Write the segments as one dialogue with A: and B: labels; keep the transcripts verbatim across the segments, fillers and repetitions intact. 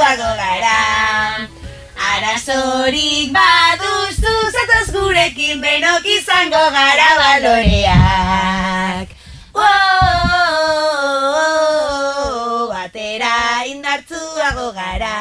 A: indartsuago gara. Arazorik baduzu, zatoz gurekin denok izango gara baloreak. Oh, batera indartsuago gara.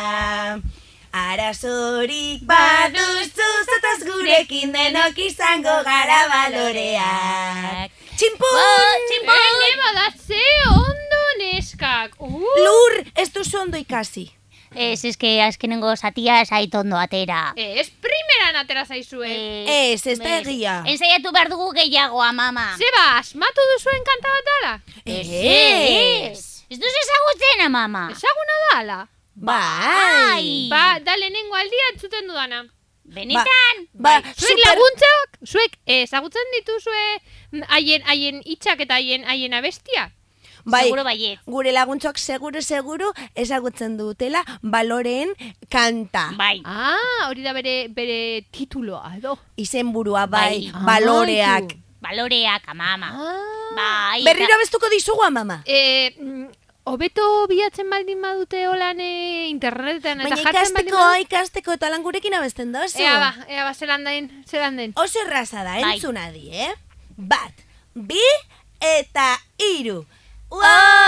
A: Arazorik baduzu, zatoz gurekin denok izango gara baloreak. Tximpun!
B: Tximpun! Ene badatze ondo neskak.
A: Lur, ez duzu ondo ikasi.
C: Ez, ez que azkenengo zatia esait ondo atera.
B: Ez, primeran atera zaizue.
A: Ez, ez da egia.
C: Ensaiatu behar dugu gehiagoa, mama.
B: Zeba, asmatu duzuen kanta bat dala?
A: Ez.
C: Ez duz ezagutzena, mama.
B: Ezaguna dala?
A: Bai.
B: Ba, da lehenengo aldia entzuten dudana.
C: Benetan?
A: Ba,
B: zuek laguntzak, zuek ezagutzen dituzue haien haien hitzak eta haien haien abestia?
A: Bai,
C: seguro baiet.
A: Gure laguntzok seguro seguro ezagutzen dutela baloreen kanta.
C: Bai.
B: Ah, hori da bere bere tituloa edo.
A: Izenburua bai,
C: Bai.
A: baloreak.
C: Baloreak, mama.
B: Ah.
C: Bai.
A: Berriro abestuko dizugu, mama.
B: Eh, hobeto bilatzen baldin badute holan internetetan eta
A: Baina
B: jartzen baldin
A: ikasteko,
B: badute.
A: ikasteko eta lan gurekin abesten dozu.
B: Ea ba, ea ba, zelan den, zelan den.
A: Oso erraza da,
C: Bai.
A: entzun adi, eh? Bat, bi eta hiru. Oh,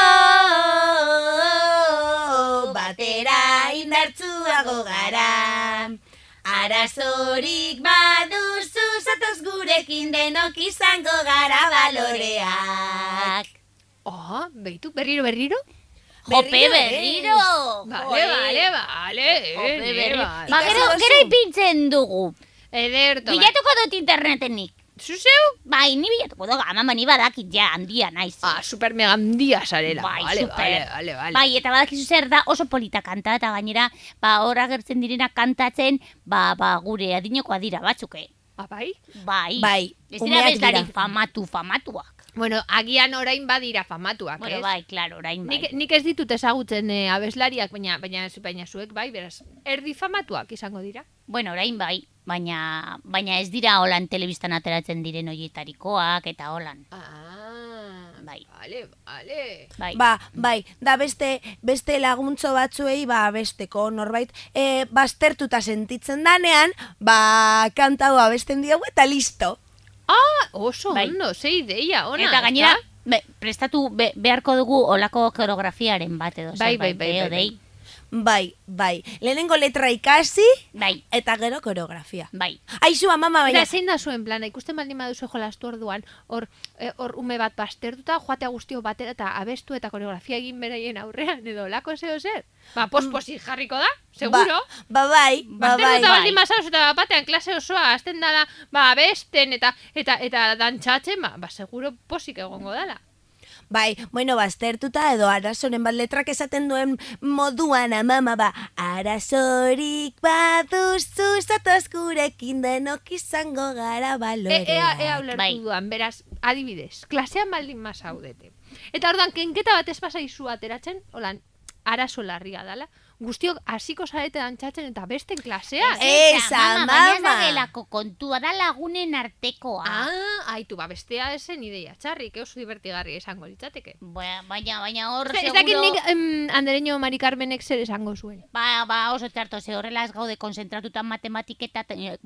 A: batera indartsuago gara. Arazorik baduzu, zatoz gurekin denok izango gara baloreak.
B: Oh, beitu, berriro, berriro?
C: Jope berriro.
B: Vale, vale, vale.
C: Jope
B: ene,
C: berriro.
B: vale.
C: Ba, gero, gero ipintzen dugu.
B: Ederto.
C: Bilatuko dut internetenik.
B: Zuzeu?
C: Bai, ni bilatuko dut, mama, ni badakit ja, handia naiz.
B: Ah, super mega handia zarela.
C: Bai,
B: vale,
C: super.
B: vale, vale, vale.
C: Bai, eta badakizu zer da oso polita kanta, eta gainera, ba, hor agertzen direnak kantatzen, ba, ba, gure adinekoa dira batzuke.
B: Ah, bai?
C: Bai.
A: Bai,
C: Ez dira
A: umeak
C: bezlari
A: dira.
C: famatu, famatuak.
B: Bueno, agian orain badira famatuak,
C: Bueno,
B: ez?
C: bai, klaro, orain bai.
B: Nik, nik ez ditut ezagutzen eh, abeslariak, baina, baina, baina zuek bai, beraz, erdi famatuak izango dira.
C: Bueno, orain bai, baina, baina ez dira holan telebistan ateratzen diren oietarikoak eta holan.
B: Ah,
C: Bai.
B: vale, vale.
C: Bai.
A: Ba, bai, da beste beste laguntzo batzuei ba besteko norbait eh baztertuta sentitzen danean, ba kantau abesten diogu eta listo.
B: Ah, oso
C: Bai.
B: ondo, ze ideia, ona.
C: Eta gainera,
B: ezta?
C: be, prestatu be, beharko dugu olako koreografiaren bat edo
B: Bai,
C: zerbait,
B: bai, bai,
C: eh,
B: bai,
C: odei?
A: Bai, bai. Lehenengo letra ikasi
C: Bai,
A: eta gero koreografia.
C: bai.
A: Aizua, mama,
B: Eta
A: baina.
B: zein da zuen plana, ikusten baldin baduzu jolastu orduan, hor eh, hor ume bat baztertuta, joatea guztio batera eta abestu eta koreografia egin beraien aurrean, edo lako zeo zer? Ba, posposi jarriko da, seguro.
A: Ba, ba bai, ba, bai.
B: Baztertuta baldin
C: bai.
B: bazauz eta batean klase osoa azten dala, ba, abesten eta eta eta dantzatzen, ba, ba, seguro posik egongo dala.
A: Bai, bueno, baztertuta edo arazoren bat letrak esaten duen moduan amama ba. Arazorik baduzu, zatoz gurekin denok izango gara
B: E,
A: baloreak.
B: ea, ea ulertu
C: Bai.
B: duan, beraz, adibidez, klasean baldin mazaudete. Eta orduan, kenketa bat ez pasaizu ateratzen, holan, arazo larria dala. Guztiok hasiko zarete dantzatzen eta besten klasean.
A: Ez,
C: mama, baina ez
A: mama.
C: da gelako kontua, da lagunen artekoa.
B: Ah, aitu, ba, bestea esen ideia txarrik, oso divertigarri esango litzateke.
C: Ba- Baina, baina hor,
B: Ez dakit
C: seguro...
B: nik em, Andereño Mari Carmenek zer esango zuen.
C: Ba, ba, oso txarto, ze horrela ez gaude konzentratuta matematiketa,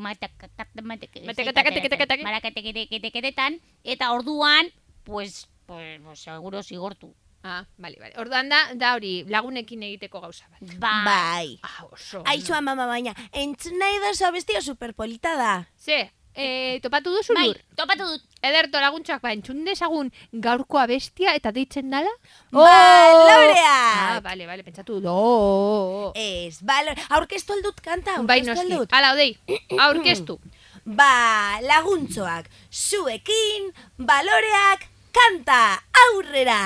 C: matemateketeketeketeketeketeketetan, eta orduan, pues, pues, pues, seguro zigortu.
B: Ah, bale, bale. Orduan da, da hori, lagunekin egiteko gauza bat.
C: Ba,
A: Bai.
B: Ah, oso.
A: Aizua, mama, baina, entzun nahi dozu abestio superpolita da.
B: Ze, eh, topatu duzu
C: bai,
B: lur?
C: topatu dut.
B: Ederto laguntxoak, ba, entzun dezagun gaurko abestia eta deitzen dala?
A: Baloreak!
B: Ah, bale, bale, pentsatu dut. Oh.
A: Ez, balore... Aurkeztu aldut kanta,
B: Bai,
A: aurkeztu
B: noski.
A: aldut.
B: Ala, odei, aurkeztu.
A: Ba, laguntzoak, zuekin, baloreak, kanta, aurrera!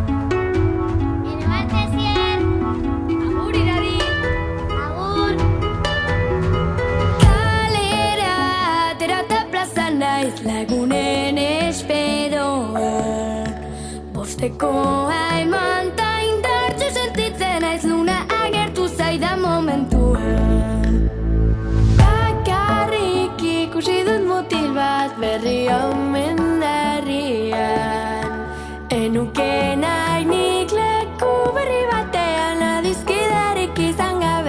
C: Agur iradi. Agur.
D: Kalera aterata plazan naiz lagunen esperoa. Bostekoa eman ta indartsu sentitzen naiz luna agertu zaidan momentuan. Bakarrik ikusi dut mutil bat berri omen herrian. Enuke nahi nik leku berri batean adizkidarik izan gabe.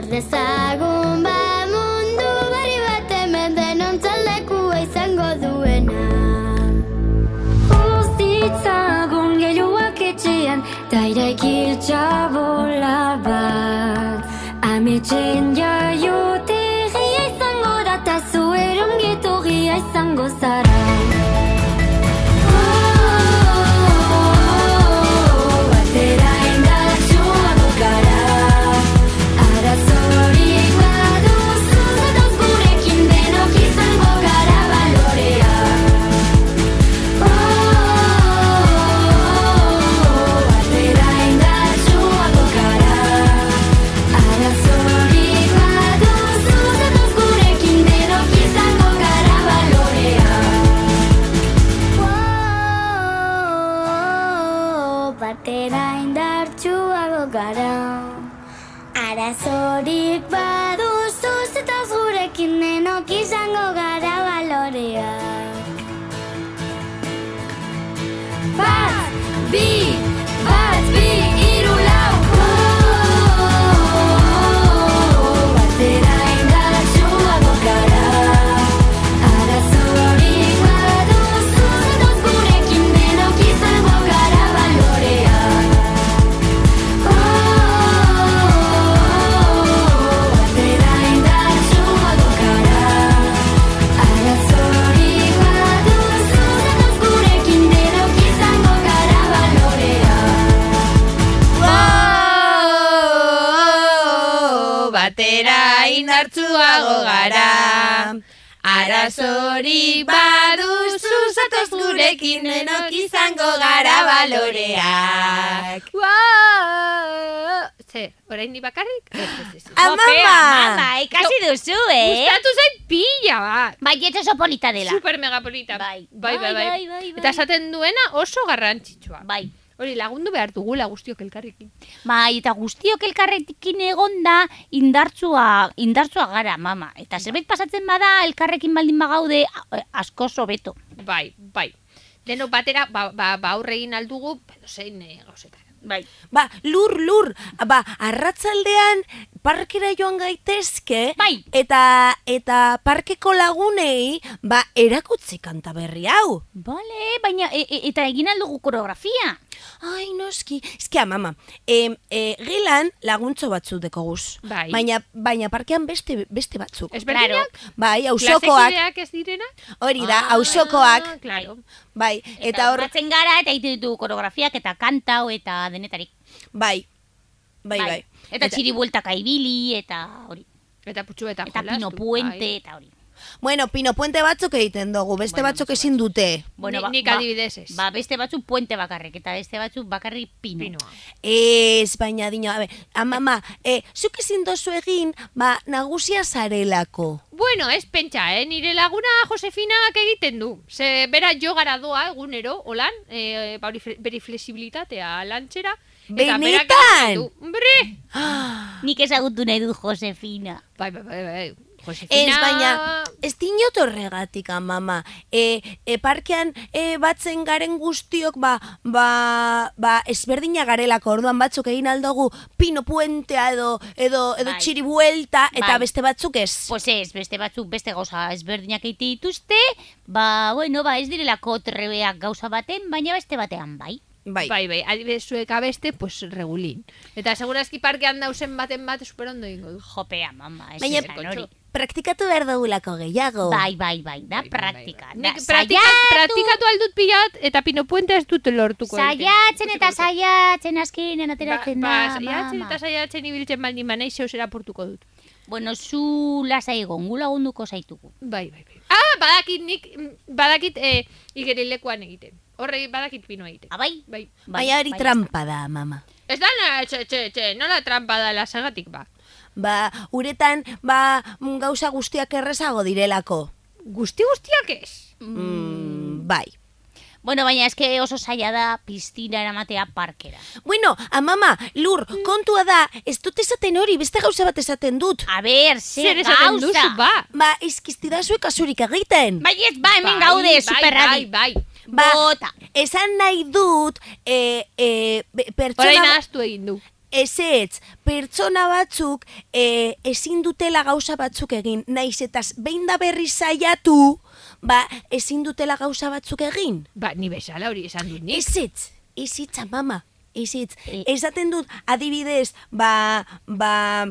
D: dezagun ba mundu berri bat hemen denon txaldekua izango duena. Uztitzagun gehiuak etxean, ta iraiki txabola bat. Ametxen jaiotegia izango da, ta zuen ongietorria izango zara. Batera indartsuago gara. Arazorik baduzu zetaz gurekin denok izango gara baloreak. Bat, bi, bat, bi, hiru, lau. Batera indartsuago gara. Arazorik baduzu zetaz gurekin denok izango gara baloreak. Batera indartsuago gara. Arazorik baduzu zetaz gurekin denok izango gara baloreak.
B: Batera indartsuago gara. Arazorik baduzu zatoz gurekin denok izango gara baloreak. Ze, orain ni bakarrik? Ez, ez, ez.
A: Amama!
C: Mama, ikasi duzu, eh?
B: Gustatu zait pila bat.
C: Bai, ez oso polita dela.
B: Super mega polita.
C: Bai.
B: bai, bai,
C: Bai,
B: bai.
C: bai, bai, bai.
B: Eta esaten duena oso garrantzitsua.
C: Bai.
B: Hori, lagundu behar dugula guztiok elkarrekin.
C: Bai, eta guztiok elkarrekin egonda indartsua, indartsua gara, mama. Eta zerbait pasatzen bada, elkarrekin baldin bagaude a- asko hobeto.
B: Bai, bai. Denok batera, ba, ba, ba aurre egin aldugu, edo zein eh, gauzetara.
C: Bai.
A: Ba, lur, lur, ba, arratzaldean parkera joan gaitezke,
C: Bai.
A: eta eta parkeko lagunei, ba, erakutzi kanta berri hau.
C: Bale, baina, e, e, eta egin aldugu koreografia.
A: Ai, noski, eski mama, e, e, gelan laguntzo batzuk dekoguz.
B: Bai.
A: Baina, baina parkean beste, beste batzuk.
B: Ezberdinak?
A: Bai, ausokoak,
B: Klasekideak ez direna?
A: hori da,
B: Ah,
A: ausokoak,
B: claro.
A: bai,
C: Eta,
A: eta hor,
C: batzen gara, eta egiten ditugu koreografiak, eta kantau, eta denetarik.
A: bai, bai, bai.
C: Eta, txiri bueltaka ibili, eta hori.
B: Eta putxu eta
C: Eta
B: jolastu,
C: pino puente,
B: bai.
C: eta hori.
A: Bueno, pino puente batzuk egiten dugu, beste
C: Bueno,
A: batzuk
C: beste
A: ezin dute.
C: Bueno,
B: Ni-
C: ba,
B: nik
C: ba-
B: adibidez ez.
C: Ba, beste batzuk puente bakarrik, eta beste batzuk bakarrik pino.
B: Pinoa.
A: Ez, baina dino, a ber, amama, e, zuk ezin dozu egin, ba, nagusia zarelako.
B: Bueno, ez pentsa, eh? Nire laguna Josefinak egiten du. Ze bera jogara doa egunero, holan, eh, ba, hori fle- bere flexibilitatea lantxera. Eta berak
A: Benetan?
B: egiten du. Hombre!
C: Nik ezagutu nahi du Josefina.
B: Bai, bai, bai, bai.
A: Ez,
B: Josefina...
A: baina, ez dinot horregatik, amama. E, e, parkean e, batzen garen guztiok, ba, ba, ba, ezberdina garelako, orduan batzuk egin aldogu pino puentea edo, edo, edo
C: Bai.
A: txiri buelta, eta
C: Bai.
A: beste batzuk ez.
C: Pues ez, beste batzuk beste gauza ezberdinak egite dituzte, ba, bueno, ba, ez direlako trebeak gauza baten, baina beste batean, bai.
A: Bai.
B: Bai, bai, adibidez zuek abeste, pues regulin. Eta segurazki parkean dausen baten bat superondo ingo du.
C: Jopea, mama, ez
A: Baina-
C: esan hori.
A: Praktikatu behar dugulako gehiago.
C: Bai, bai, bai, da
B: Bai, bai,
C: praktika.
B: bai.
C: Da,
B: Nik praktika,
C: saiatu,
B: praktikatu aldut pilat, eta pino puente ez dut lortuko. egiten.
C: saiatzen eta
B: Ikusiko dut.
C: saiatzen azkenean ateratzen
B: ba,
C: da,
B: ba, saiatzen
C: mama.
B: eta saiatzen ibiltzen baldin banaiz zeusera portuko dut.
C: Bueno, zu lasai egon, gu lagunduko zaitugu.
B: Bai, bai, bai. Ah, badakit nik, mm, badakit eh, igerilekuan egiten. Horre badakit pino egiten.
C: Ah, bai?
B: Bai.
A: Baina hori
C: bai,
A: trampa da, mama.
B: Ez da, na, txe, txe, txe, nola trampa da lasagatik ba.
A: Ba, uretan, ba, mm, gauza guztiak errezago direlako.
B: Guzti guztiak ez.
A: Mm, bai.
C: Bueno, baina eske oso zaila da piztina eramatea parkera.
A: Bueno, amama, lur, kontua da, ez dut esaten hori, beste gauza bat esaten dut.
C: A ber, ze
B: Zer esaten duzu,
C: gauza.
B: ba.
A: Ba, izkiztidazuek kasurik egiten.
C: Bai, ez, ba, hemen
B: Bai,
C: gaude,
B: bai,
C: superradi.
B: Bai, bai.
A: Ba,
C: Bota.
A: esan nahi dut, e, e, be-
B: Horain
A: pertsona...
B: ahaztu egin du.
A: Ezetz, pertsona batzuk e, ezin dutela gauza batzuk egin, naiz eta behin da berri saiatu, ba, ezin dutela gauza batzuk egin.
B: Ba, ni bezala hori esan dut nik.
A: Ezetz, ezitza, mama, ezitz.
C: E-
A: Esaten dut, adibidez, ba, ba,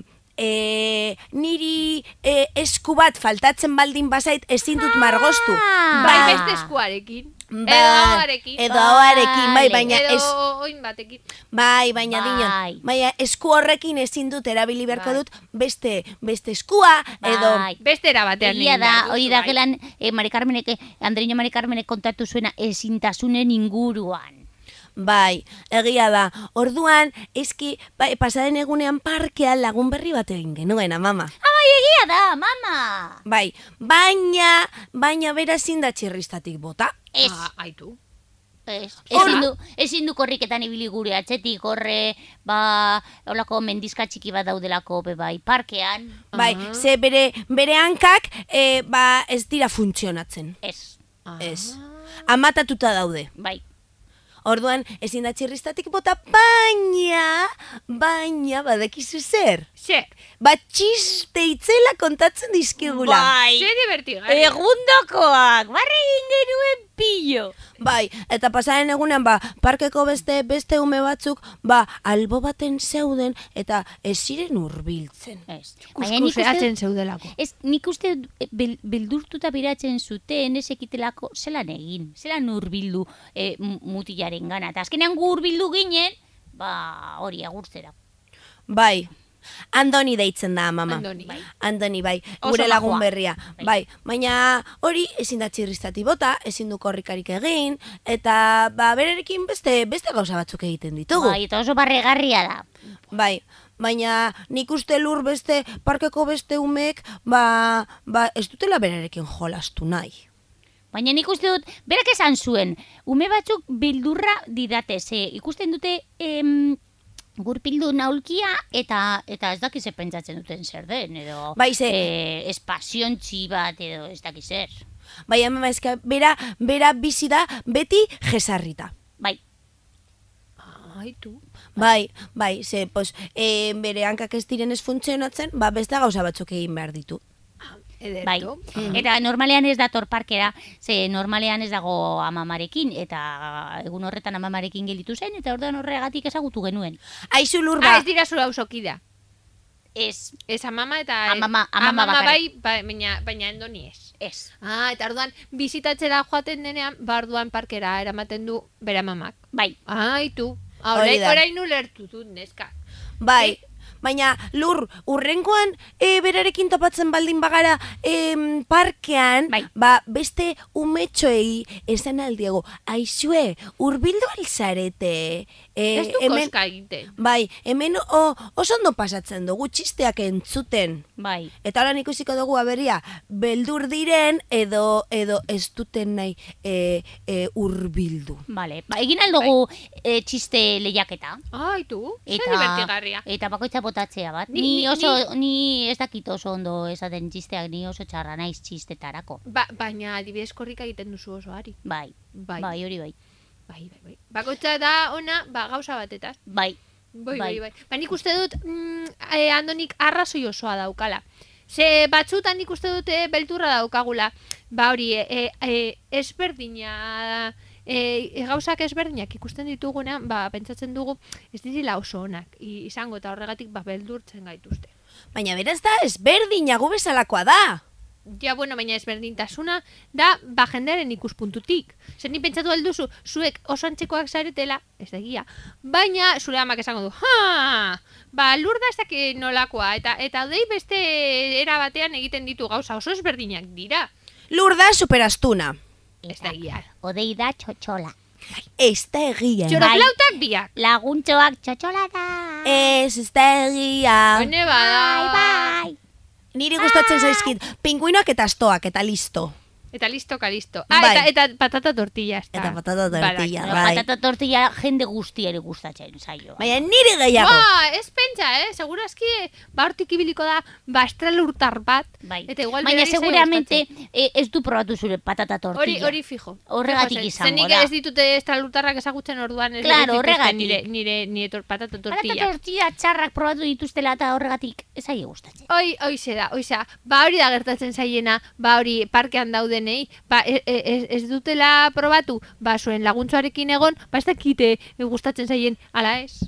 A: e, niri e, esku bat faltatzen baldin bazait ezin dut margostu.
B: Bai,
C: Ah.
B: beste eskuarekin.
A: Ba,
B: Edo ahoarekin.
A: Edo ahoarekin, bai,
C: Vale.
A: baina
B: Edo
A: ez...
B: oin batekin.
A: Bai, baina
C: Bai.
A: dinon, baina esku horrekin ezin dut erabili beharko
B: Bai.
A: dut beste beste eskua edo
C: Bai.
B: Beste era batean
C: Egia
B: egin
C: da,
B: behar duzu,
C: hori da
B: bai.
C: gelan eh, Mari Carmenek, eh, Andreño Mari Carmenek kontatu zuena ezintasunen inguruan.
A: bai, egia da. Orduan, eski bai, pasaden egunean parkean lagun berri bat egin genuen, mama.
C: Bai, egia da, mama!
A: Bai, baina, baina bera ezin da txirristatik bota.
C: Ez,
B: Ah, aitu.
C: ez.
B: Hola.
C: Ezin du, ezin du korriketan ibili gure atzetik, horre, ba, holako mendizka txiki bat daudelako, be bai, parkean.
A: Bai, ze bere, bere hankak, e, ba, ez dira funtzionatzen.
C: Ez,
B: Ah.
A: Ez. Amatatuta daude.
C: bai.
A: Orduan, ezin da txirristatik bota, baina, baina, badekizu zer.
B: Zer,
A: Bat txiste itzela kontatzen dizkigula.
C: Bai.
B: zer divertigarri.
C: Egundokoak, barre egin genuen pillo.
A: Bai, eta pasaren egunean, ba, parkeko beste beste ume batzuk, ba, albo baten zeuden, eta ez ziren hurbiltzen.
C: Ez. Baina nik uste,
B: Kuskuseatzen zeudelako.
C: ez, nik uste bel, beldurtuta biratzen zuten, ez ekitelako, zelan egin, zelan hurbildu e, mutilaren gana. Eta azkenean gu hurbildu ginen, ba, hori agurtzera.
A: Bai, Andoni deitzen da, mama.
B: Andoni.
C: Bai.
A: Andoni, bai,
C: Oso
A: gure lagun
C: majoa.
A: berria.
C: Bai.
A: Bai, baina hori ezin da txirristati bota, ezin du korrikarik egin, eta ba, bererekin beste beste gauza batzuk egiten ditugu.
C: Bai, eta oso barregarria da.
A: Bai, baina nik uste lur beste, parkeko beste umek, ba, ba ez dutela berarekin jolastu nahi.
C: Baina nik uste dut, berak esan zuen, ume batzuk bildurra didate, ze ikusten dute em, gurpildu naulkia eta eta ez dakize pentsatzen duten zer den, edo
A: Bai, ze-
C: eh, espasiontzi bat, edo ez dakizer.
A: Bai, ama, eska, bera, bera bizi da beti jesarrita.
C: Bai,
B: Aitu.
A: Bai, bai, ze, pues, e, bere hankak ez direnez funtzionatzen, ba, beste gauza batzuk egin behar ditu.
B: Ederto.
C: bai. Eta normalean ez dator parkera, ze normalean ez dago amamarekin, eta egun horretan amamarekin gelditu zen, eta orduan horregatik ezagutu genuen.
A: Aizu lur,
B: Ah,
A: ba,
B: ez dira zura ausokida.
C: Ez,
B: Ez amama eta...
C: Amama- amama
B: bai,
C: bakarrik.
B: bai, baina, baina endoni ez.
C: ez.
B: Ah, eta orduan, bizitatzera joaten denean, ba orduan parkera eramaten du bere amamak.
C: Bai,
B: Aitu. Ah,
A: Hori
B: orain,
A: da.
B: orain ulertu dut, neska.
A: bai, baina lur, urrengoan e, berarekin topatzen baldin bagara em, parkean,
C: Bai.
A: ba, beste umetxoei esan aldiego, aizue, urbildu alzarete. E,
B: Ez du koska egiten.
A: Bai, hemen o, oso ondo pasatzen dugu txisteak entzuten.
C: bai.
A: Eta horan ikusiko dugu aberia, beldur diren edo edo ez duten nahi e, e, urbildu.
C: Vale, ba, egin aldugu eh, txiste lehiaketa.
B: Aitu, zer
C: Eta,
B: divertigarria.
C: eta bakoitza botatzea bat.
B: Ni-
C: Ni,
B: ni-
C: oso, ni ez dakit oso ondo esaten txisteak, ni oso txarra naiz txistetarako.
B: Ba, baina adibidez korrika egiten duzu oso ari.
C: Bai,
B: Bai.
C: bai, hori bai.
B: Bai, bai, bai. Bakoitza da ona, ba, gauza batetaz.
C: Bai,
B: Bai, bai,
C: Bai.
B: bai. Ba, nik uste dut, mm, e, Andonik arrazoi osoa daukala. Ze batzutan nik uste dut e, belturra daukagula. Ba hori, e, e, ezberdina, e, e, gauzak ezberdinak ikusten ditugunean, ba, pentsatzen dugu ez direla oso onak i- izango eta horregatik ba, beldurtzen gaituzte.
A: Baina beraz da ezberdina gu bezalakoa da.
B: Ja, bueno, baina ezberdintasuna da ba jendearen ikuspuntutik. Zer ni pentsatu alduzu, zuek oso antzekoak zaretela, ez da egia. Baina zure amak esango du, ha, ba lur da ez daki nolakoa, eta eta dei beste era batean egiten ditu gauza oso ezberdinak dira.
A: Lur da superastuna.
B: Ez da egia.
C: odei da txotxola.
A: Ez da egia.
B: Txoroflautak biak.
C: Laguntxoak txotxola da.
A: Ez, ez da egia.
B: Hone bada.
C: Bai,
A: Niri gustatzen zaizkit, pinguinoak eta astoak eta listo.
B: Eta listo, listo. Ah,
A: Bai.
B: eta, eta patata tortilla. Ezta.
A: Eta patata tortilla,
B: Badaki.
A: bai.
C: patata tortilla jende guztiari gustatzen zaio.
A: Baina niri gehiago.
B: Ba, ez pentsa, eh? Ze segurazki, ba, hortik ibiliko da, ba, estralurtar bat.
C: Bai.
B: Eta igual
C: baina
B: berari zaio
C: seguramente
B: gustatzen.
C: eh, ez du probatu zure patata tortilla.
B: Hori, hori fijo.
C: Horregatik
B: Fijo,
C: izango
B: zen nik
C: da.
B: ez ditute estralurtarrak ezagutzen orduan ez
C: Claro,
B: ez dituzte
C: horregatik.
B: nire, nire, nire tor, patata tortilla.
C: Patata tortilla txarrak probatu dituztela eta horregatik ez zaie gustatzen.
B: Oi, oize da, oize da. Ba hori da gertatzen zaiena, ba hori parkean daudenei, ba ez, ez, ez dutela probatu, ba zuen laguntzuarekin egon, ba ez dakite gustatzen zaien, ala ez?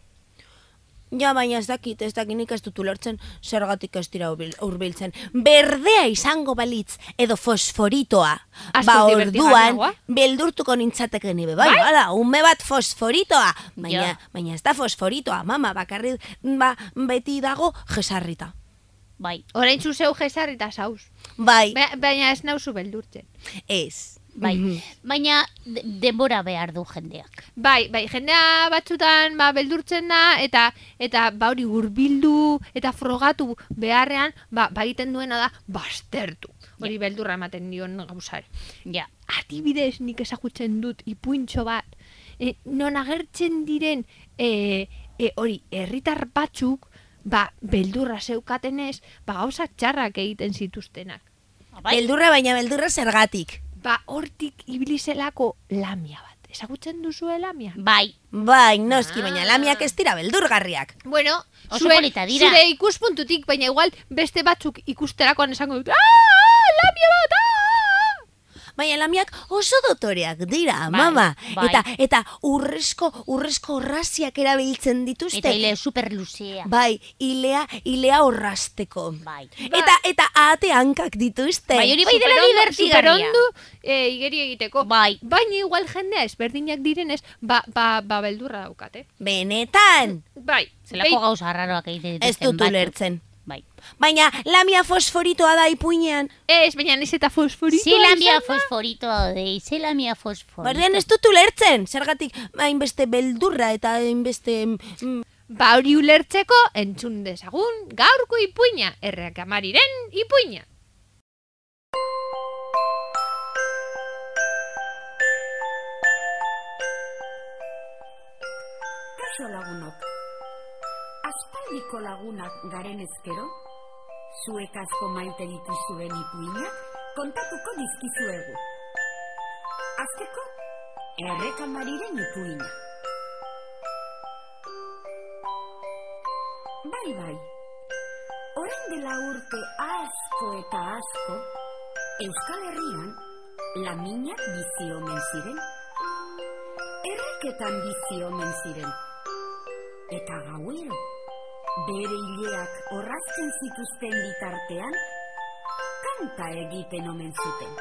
A: Ja, baina ez dakit, ez dakit nik ez dut ulertzen zergatik ez dira hurbil- hurbiltzen. Berdea izango balitz edo fosforitoa.
B: Askoz
A: Ba
B: divertigarriagoa.
A: orduan, beldurtuko nintzateke nibe, bai,
B: Bai?
A: hala, ume bat fosforitoa. Baina,
C: Ja.
A: baina ez da fosforitoa, mama, bakarri, ba, beti dago jesarrita.
C: Bai,
B: Orain zu zeu jesarrita zauz.
A: Bai,
B: Ba, baina ez nauzu beldurtzen.
A: ez.
C: bai.
A: Mhm.
C: Baina de- denbora behar du jendeak.
B: Bai, bai, jendea batzutan ba, beldurtzen da, eta eta ba hori hurbildu eta frogatu beharrean, ba, ba egiten duena da, baztertu. Hori beldurra ematen dion gauzare.
C: Ja.
B: Adibidez nik ezagutzen dut ipuintxo bat, e, non agertzen diren e, e, hori herritar batzuk, ba, beldurra zeukatenez, ba, gauzak txarrak egiten zituztenak.
C: Bai.
A: Beldurra, baina beldurra zergatik.
B: Ba, hortik ibilizelako lamia bat. Ezagutzen duzue lamia?
C: Bai.
A: Bai, noski, baina
B: Ah.
A: lamiak ez dira beldurgarriak.
B: Bueno,
C: Oso
B: zure,
C: polita dira.
B: zure ikuspuntutik, baina igual beste batzuk ikusterakoan esango dut, "Ah, lamia bat, ah!"
A: Baina lamiak oso dotoreak dira,
C: Bai,
A: mama.
C: bai.
A: Eta eta urrezko, urrezko orraziak erabiltzen dituzte.
C: Eta hile super luzea.
A: Bai, ilea, ilea orrasteko.
C: Bai.
A: Eta eta ate hankak dituzte.
C: Bai, hori bai dela
B: Superondo-
C: divertigarria.
B: superondo, eh, igeri egiteko.
C: Bai.
B: Baina igual jendea ezberdinak direnez, ba, ba, ba beldurra daukate.
A: Benetan,
B: Bai.
C: Zelako
B: Behi-
C: gauza arraroak egiten dituzten
A: ez dut
C: batzuk.
A: ulertzen.
C: Bai.
A: Baina lamia fosforitoa da ipuinean.
B: Ez, baina ez eta fosforitoa
C: Zelamia
B: izan da.
C: fosforitoa dei, zelamia fosforitoa.
A: Bardean ez dut ulertzen. Zergatik hainbeste beldurra eta hainbeste... mm,
B: Ba hori ulertzeko entzun dezagun gaurko ipuina, erreak amariren ipuina.
E: Kaixo lagunok. Aspaldiko lagunak garen ezkero, zuek asko maite dituzuen ipuinak kontatuko dizkizuegu. Azteko, errekamariren ipuina. Bai, bai. Orain dela urte asko eta asko, Euskal Herrian laminak bizi omen ziren. Erreketan bizi omen ziren. Eta gauero, bere hileak orrazten zituzten bitartean, kanta egiten omen zuten.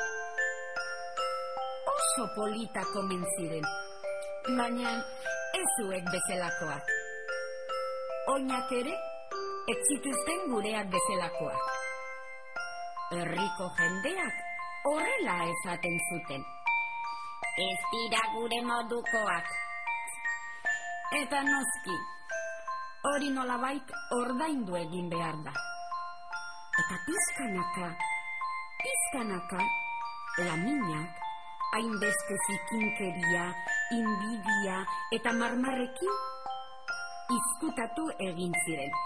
E: Oso politak omen ziren, baina ez zuek bezalakoak. Oinak ere, ez zituzten gureak bezalakoak. Herriko jendeak horrela esaten zuten. Ez dira gure modukoak. Eta noski, hori nolabait ordaindu egin behar da. Eta pizkanaka, pizkanaka, laminak, hainbeste zikinkeria, inbidia eta marmarrekin izkutatu egin ziren.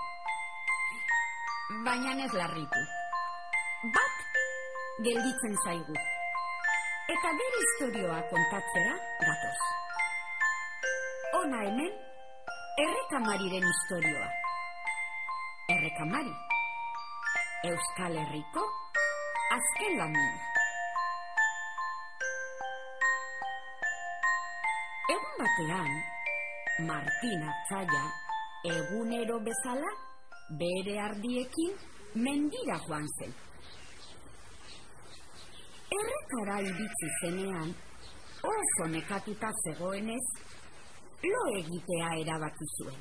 E: Baina ez larritu. Bat gelditzen zaigu. Eta bere istorioa kontatzera gatoz. Hona hemen, errekamariren istorioa. Errekamari, Euskal Herriko azken lamina. Egun batean, Martin Artzaia egunero bezala bere ardiekin mendira joan zen. Errekara iritsi zenean, oso nekatuta zegoenez, lo egitea erabaki zuen.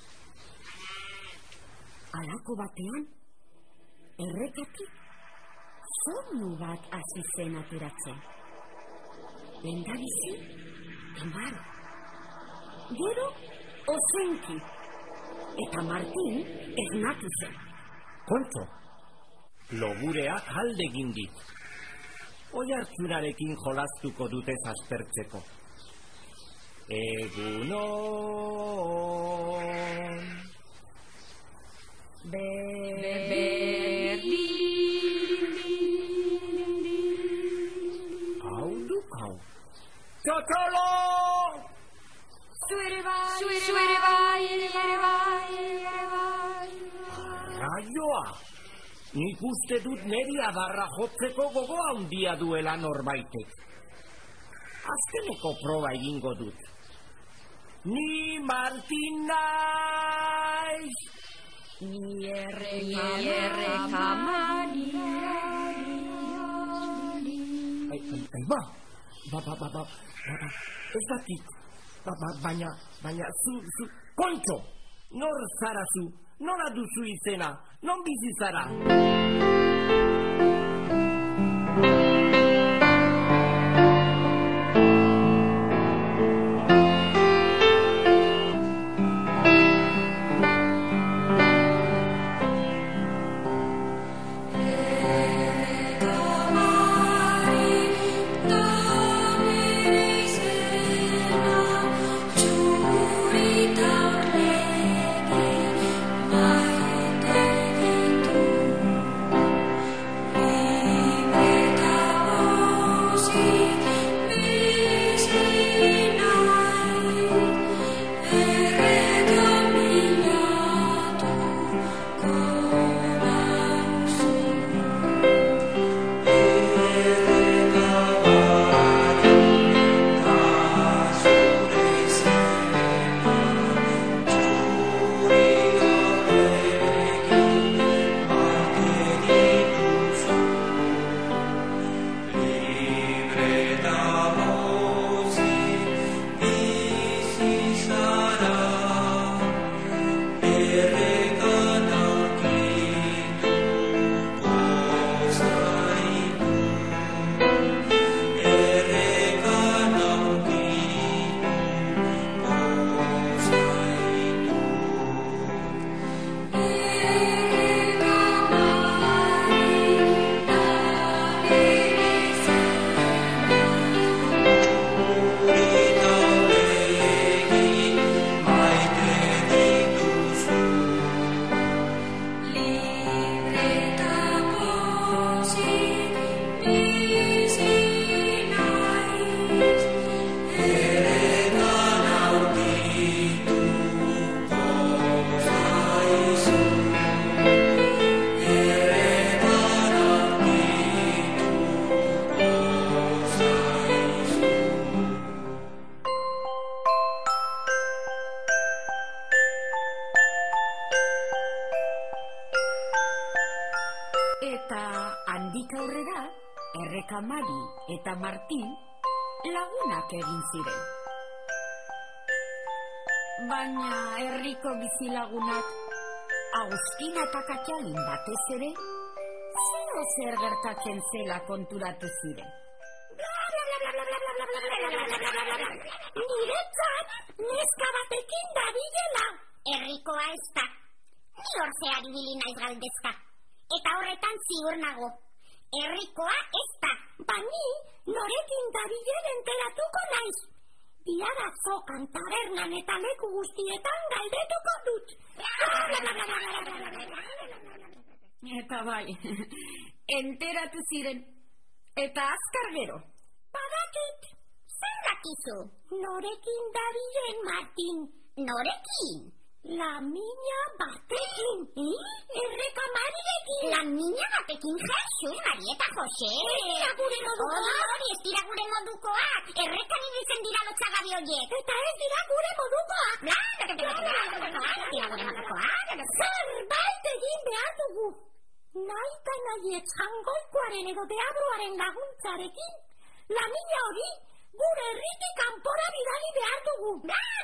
E: Halako batean, errekatik soinu bat hasi zen ateratzen. Lehendabizi, amaro. Gero, ozenki. Eta Martin esnatu zen.
F: Kontxo, logureak alde egin dit. Oi hartzunarekin jolastuko dute aspertzeko. Egunon. Hau du, hau. Txotxolo!
D: Zuere bai, zuere bai, ere bai, ere bai.
F: Raioa! Nik uste dut neri adarra jotzeko gogo handia duela norbaitek. Azkeneko proba egingo dut. Ni Martin naiz!
D: Ni erreka mari.
F: Ai, ai, ai, ba! Ba, ba, ba, ba, ba, ba, ez dakit. Ba, ba, baina, baina, zu, zu, Kontxo! Nor zara zu? Nola duzu izena? Non bizi zara?
E: Erreka Mari eta Martin lagunak egin ziren. Baina herriko bizilagunak Agustina eta Katxalin batez ere zero zer gertatzen zela konturatu ziren. Niretzat neska batekin dabilela.
G: Herrikoa ez da. Ni orzeari bili naiz galdezka. Eta horretan ziur nago. Herrikoa ez da.
E: Bani norekin dabilen enteratuko naiz. Biara zokan, tabernan eta leku guztietan galdetuko dut. Eta bai, enteratu ziren. Eta azkar gero.
G: Badakit. Zer dakizu?
E: Norekin dabilen, Martin.
G: Norekin?
E: La niña batekin. Erreka Marirekin.
G: La niña batekin, Jesus, Marieta Jose.
E: Estira gure modukoa.
G: Hori, estira gure modukoak. Errekan ibiltzen dira lotxagabi horiek.
E: Eta ez dira gure modukoak.
G: Estira gure modukoak.
E: Zerbait egin behar dugu. Naita nahiet jangoikoaren edo deabruaren laguntzarekin. La niña hori gure herritik kanpora bidali behar dugu.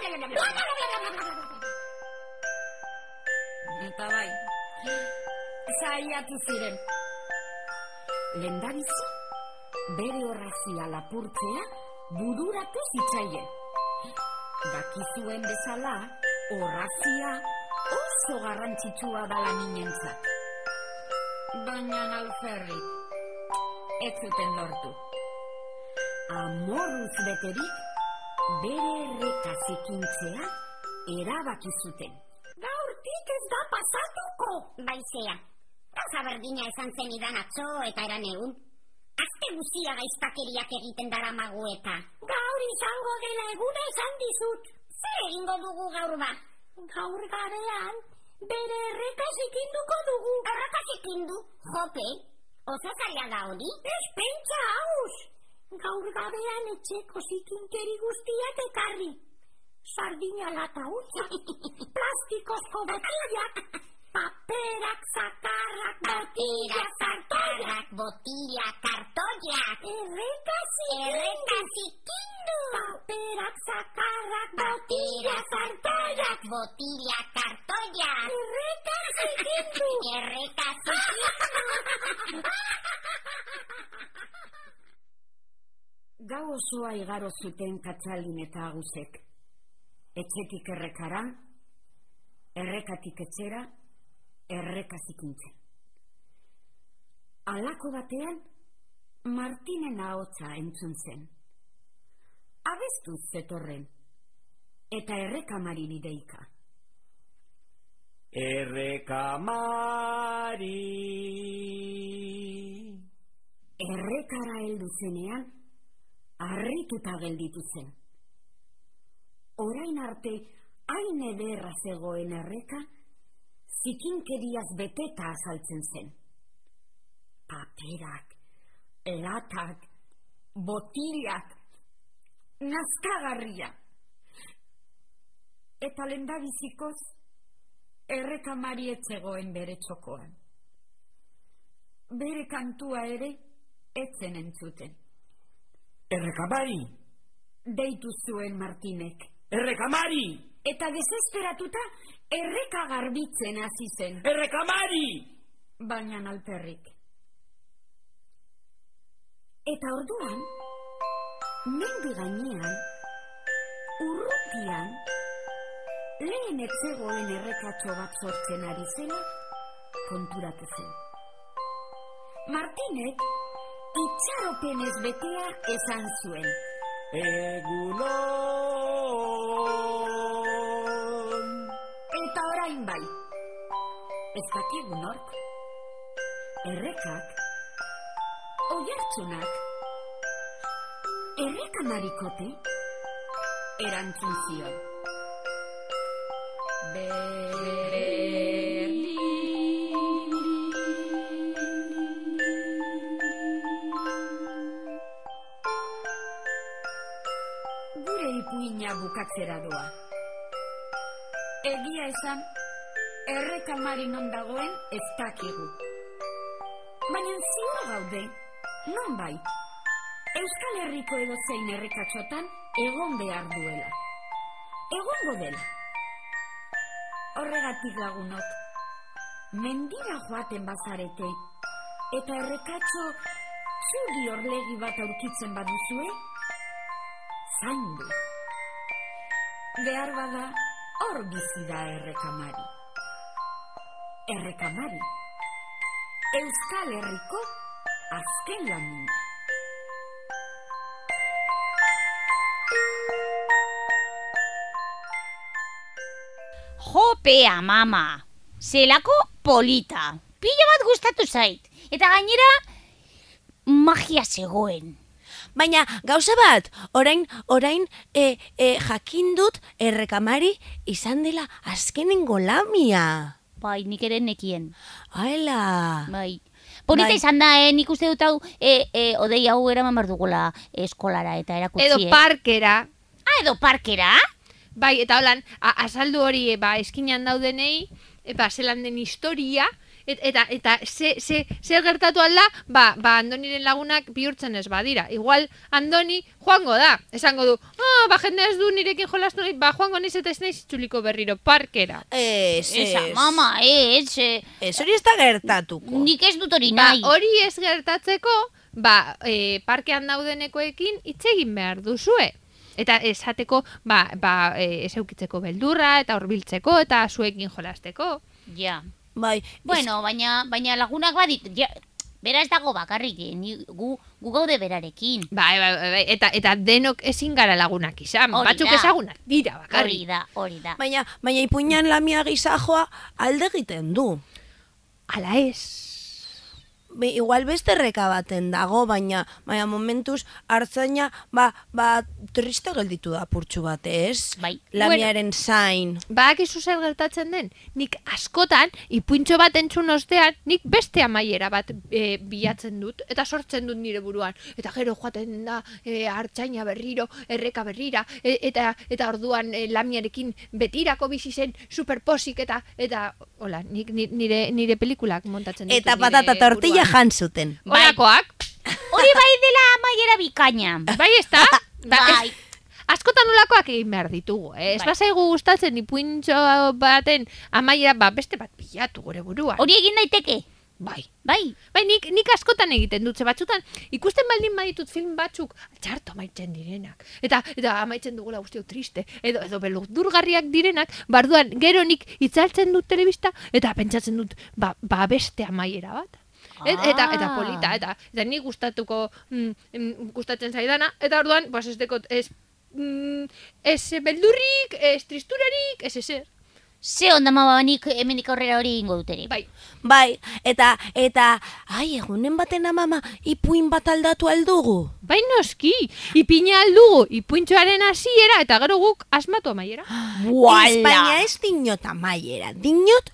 E: Eta bai, saiatu ziren. Lehendabizi, bere horrazia lapurtzea bururatu zitzaien. Bakizuen bezala, horrazia oso garrantzitsua da laninentzat. Baina alferrik, ez zuten lortu. Amorruz beterik, bere erreka zikintzea erabaki zuten. Gaurtik oraindik ez da pasatuko.
G: Baizea, gauza berdina esan zenidan atzo eta eran egun. Azte guzia gaiztakeriak egiten daramagu eta.
E: Gaur izango dela eguna esan dizut.
G: Zer egingo dugu gaur ba?
E: Gaur garean, bere erreka zikinduko dugu.
G: Erreka zikindu? Jope, oso zaila da hori?
E: Ez pentsa hauz. Gaur gabean etxeko zikinkeri guztiak ekarri. Sardina lata hutsak, plastikozko botillak, paperak, zakarrak,
G: Paperak, zakarrak, botillak, kartoiak.
E: Erreka
G: Erreka zikindu.
E: Paperak, zakarrak,
G: Paperak, zakarrak, botillak, kartoiak.
E: Erreka zikindu.
G: Erreka zikindu.
H: Gau osoa igaro zuten Katxaldin eta Agusek. Etxetik errekara, errekatik etxera, erreka zikintzen. Halako batean, Martinen ahotsa entzun zen. Abestuz zetorren, eta errekamarin ideika.
F: Errekamari.
H: Errekara heldu zenean, harrituta gelditu zen. Orain arte, hain ederra zegoen erreka, zikinkeriaz beteta azaltzen zen. Paperak, latak, botillak, nazkagarria. Eta lehendabizikoz, errekamari ez zegoen bere txokoan. Bere kantua ere, etzen entzuten.
F: Errekamari.
H: Deitu zuen Martinek.
F: Errekamari.
H: Eta desesperatuta erreka garbitzen hasi zen.
F: Errekamari.
H: Baina alperrik. Eta orduan, mendi gainean, urrutian, lehen ez zegoen errekatxo bat sortzen ari zela, konturatu zen. Martinek itxaropenez betea esan zuen.
F: Egunon.
H: Eta orain bai. Ez dakigu nork. Errekak, oihartzunak, errekamarikote, erantzun zion. Gure ipuina bukatzera doa. Egia esan, errekamari non dagoen ez dakigu. Baina ziur gaude, non bai, Euskal Herriko edozein errekatxotan egon behar duela. Egongo dela. Horregatik lagunok, mendira joaten bazarete, eta errekatxo txuri orlegi bat aurkitzen baduzue, zaindu. Behar bada, hor bizi da errekamari. Errekamari. Euskal Herriko azken lamina.
C: Jopea, mama. Zelako polita. Pila bat gustatu zait. Eta gainera, magia zegoen.
A: Baina, gauza bat, orain, orain, e, e, jakin dut errekamari izan dela azkenengo lamia.
C: Bai, nik ere nekien.
A: Aela.
C: Bai. Polita
A: Bai.
C: izan da, eh, nik uste dut hau, e, e, odei hau eraman behar dugula eskolara eta erakutsi,
B: Edo
C: eh?
B: parkera.
C: Ah, edo parkera?
B: Bai, eta holan, a- azaldu hori, e, ba, eskinan daudenei, e, ba, zelan den historia, et, eta, eta ze, ze, zer gertatu alda, ba, ba, Andoniren lagunak bihurtzen ez badira. Igual, Andoni joango da. Esango du, ah, ba, jende ez du nirekin jolastu nahi, ba, joango naiz eta ez naiz itzuliko berriro, parkera.
A: Ez,
C: Esa,
A: ez.
C: mama, ez, eh,
A: Ez hori ez da gertatuko.
C: nik ez dut hori
B: Ba,
C: nahi.
B: hori ez gertatzeko, ba, e, parkean daudenekoekin hitz egin behar duzue. Eta esateko, ba, ba, e, ez eukitzeko beldurra, eta hurbiltzeko, eta zuekin jolasteko.
C: Ja.
A: Bai,
C: Bueno, baina, baina lagunak badit, ja, Bera ez dago bakarrik, ni, gu, gu gaude berarekin.
B: Bai, bai, bai, eta, eta denok ezin gara lagunak izan.
C: Hori
B: Batzuk
C: da.
B: ezagunak dira
C: Hori
B: bakarrik.
C: da, hori da.
A: Baina, baina ipuinan lamia gizajoa alde egiten du.
B: Ala ez.
A: Be, igual beste erreka baten dago, baina, baina momentuz hartzaina, ba, ba, triste gelditu da purtsu bat, ez?
C: Bai.
A: Lamiaren zain.
B: Badakizu zer gertatzen den, nik askotan, ipuintxo bat entzun ostean, nik beste amaiera bat e, bilatzen dut, eta sortzen dut nire buruan. Eta gero joaten da e, hartzaina berriro, erreka berrira, e, eta eta orduan e, lamiarekin betirako bizi zen superposik, eta, eta hola, nik ni- nire, nire pelikulak montatzen ditut.
A: Eta
B: nire
A: patata tortilla
B: buruan.
A: jan zuten.
B: Olakoak.
C: Hori bai dela amaiera bikaina.
B: Bai, ez da?
C: Bai.
B: Askotan olakoak egin behar ditugu, eh? Ez
C: Bai.
B: bazaigu gustatzen ipuintxo baten amaiera, ba, beste bat bilatu gure buruan.
C: Hori egin daiteke.
B: Bai.
C: Bai.
B: Bai, nik, nik askotan egiten dut, ze batzutan, ikusten baldin baditut film batzuk, txarto amaitzen direnak. Eta, eta amaitzen dugula guztiok triste, edo, edo beldurgarriak direnak, barduan, gero nik itzaltzen dut telebista, eta pentsatzen dut, ba, ba beste amaiera bat. Et, eta, eta
C: Ah.
B: polita, eta, eta nik gustatuko, mm, mm, gustatzen zaidana, eta orduan, pues ez dekot, ez, mm, ez beldurrik, ez tristurarik, ez ezer.
C: Ze onda mama nik hemendik aurrera hori egingo duterik.
B: Bai,
A: Bai, eta, eta, ai, egunen baten amama, ipuin bat aldatu aldugu.
B: bai noski, ipina aldugu, ipuintxoaren hasiera eta gero guk asmatu amaiera.
A: Ez, baina ez dinot amaiera, dinot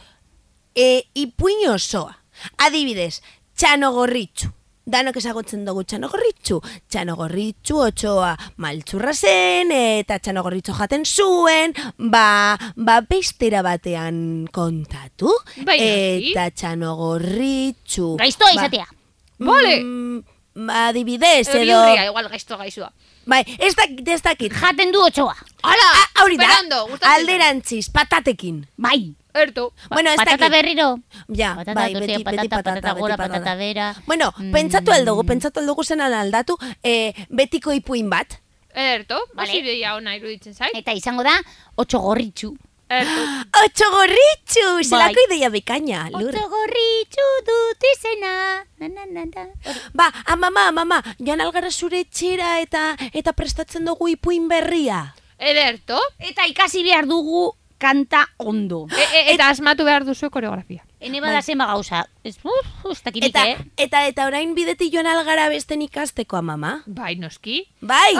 A: e, ipuin osoa. Adibidez, Txano Gorritxu. Danok ezagutzen dugu Txano Gorritxu. Txano Gorritxu otsoa maltzurra zen, eta Txano Gorritxu jaten zuen, ba, ba bestera batean kontatu.
B: Bai, noski.
A: Eta Txano Gorritxu...
C: Gaiztoa
A: ba,
C: izatea.
B: Bole!
A: mm, adibidez,
B: Edo
A: edo...
B: bihurria, igual gaizto gaizua.
A: Bai, ez dakit, ez dakit.
C: Jaten du otsoa.
B: Hala,
A: Ah, hori da,
B: Fernando, gustatzen zait.
A: alderantziz, patatekin.
C: Bai.
B: Erto.
A: Bueno, ez
C: Patata
A: dakit.
C: berriro.
A: Ja,
C: Patata,
A: bai,
C: tortilla,
A: beti,
C: patata,
A: beti patata,
C: patata
A: beti
C: gora,
A: patata.
C: patata bera.
A: Bueno,
C: Mm.
A: pentsatu aldugu, pentsatu aldugu zen aldatu, eh, betiko ipuin bat.
B: Erto,
C: Vale.
B: vale. Ideia ona iruditzen zait.
C: Eta izango da, otso gorritxu.
B: Erto.
A: Otso gorritxu, zelako
C: Bai.
A: ideia bikaina, lur.
C: Otso gorritxu dut izena. Na, na, na, na. Hori.
A: Ba, amama, amama, joan algara zure etxera eta eta prestatzen dugu ipuin berria.
B: Ederto.
C: Eta ikasi behar dugu kanta ondo.
B: E, e, eta asmatu behar duzu koreografia.
C: Ene bada zenba gauza. Ez, uf, ez dakirik,
A: Eta,
C: eh?
A: eta, eta orain bideti joan algara besten ikasteko, amama.
B: Bai, noski.
A: Bai,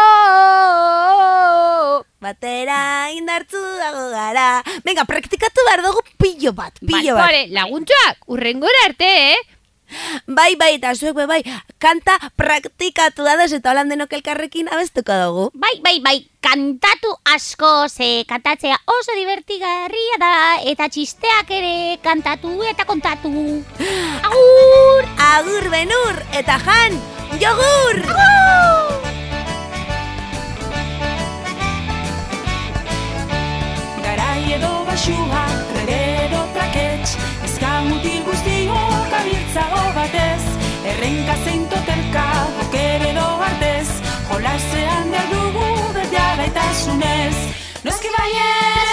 B: Oh!
A: batera indartzu dago gara. Venga, praktikatu behar dugu pillo bat, pillo bat.
B: Bale, laguntxoak, urrengora arte, eh?
A: Bai, bai, eta zuek be bai, kanta praktikatu da eta holan denok elkarrekin abestuko dugu.
C: Bai, bai, bai, kantatu asko, ze kantatzea oso divertigarria da, eta txisteak ere kantatu eta kontatu. Agur!
A: Agur benur, eta jan, jogur!
I: Garai edo basua, tragero trakets, ezkamutil guztiok abiltzago batez, errenka zein totelka, boker edo artez, jolasean behar dugu bete alaitasunez. Noski baiez,